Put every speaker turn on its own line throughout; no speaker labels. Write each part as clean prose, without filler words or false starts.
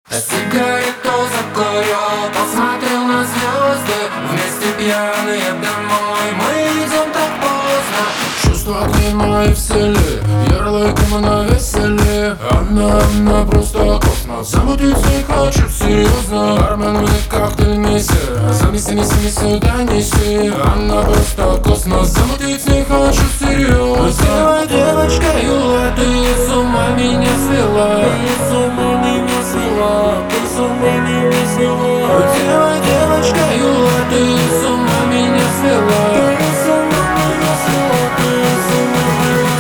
Сигарету закурю, посмотрел на звезды. Вместе пьяные домой, мы идем так поздно.
Чувства огни мои в селе, ярлыком на веселе. Она просто космос, замутить не хочу серьезно. Бармен мне коктейль неси, занеси сюда неси. Она просто космос, замутить не хочу серьезно.
Сделай, девочка Юла, ты с ума меня свела.
Ты с ума меня свела, ты с ума меня свела.
Сделай, девочка Юла, ты с ума меня свела.
Ты с ума меня свела, ты с ума меня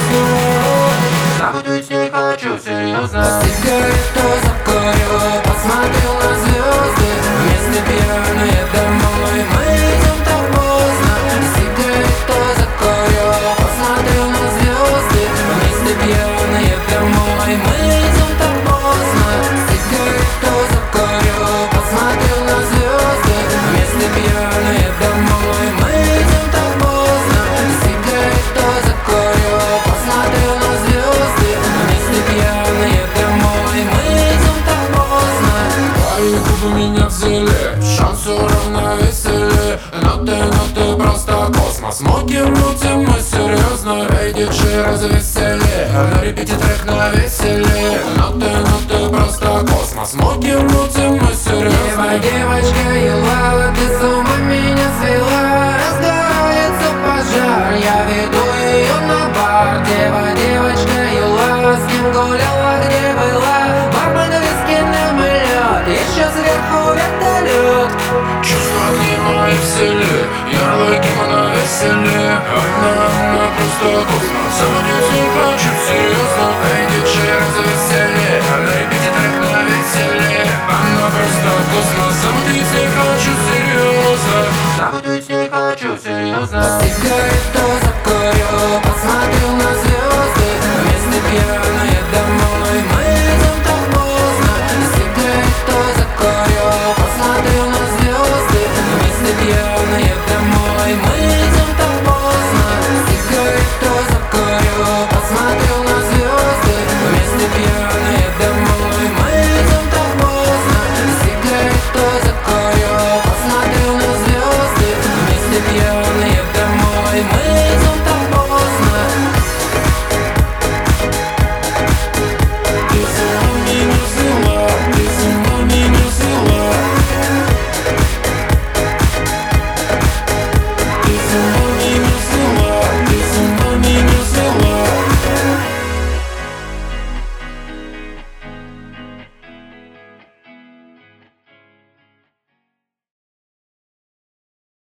свела.
Забудуть не хочу серьезно. Сигарету закурю, посмотрел на звезды. Вместе пьяные домой, мы идем так поздно. Сигарету закурю, посмотрел на звезды. Вместе пьяные домой, мы идем так поздно. Сигарету закурю, посмотрел на звезды. Вместе пьяные домой, мы идем так поздно. Сигарету закурю, посмотрел на звезды. Вместе пьяные домой, мы идем так поздно.
Твои губы меня взяли, шанс уравновесили. Но ты просто космос. Мутим мы серьезно. Эй, диджей, развесели, на репите трек на веселе. Но ты просто космос. Мутим мы серьезно.
Девочка Юла, ты с ума меня свела. Разгорается пожар, я веду ее на бар. Девочка Юла, с кем гуляла, где была? Бармен виски нам лед, еще сверху вертолет.
Чувства огни мои в селе, ярлыки мы на веселе. Она просто космос, замутить не хочу серьезно. Эй, диджей, развесели, на репите трек на веселе. Она просто космос, замутить не хочу серьезно.
Забудуть не хочу серьезно.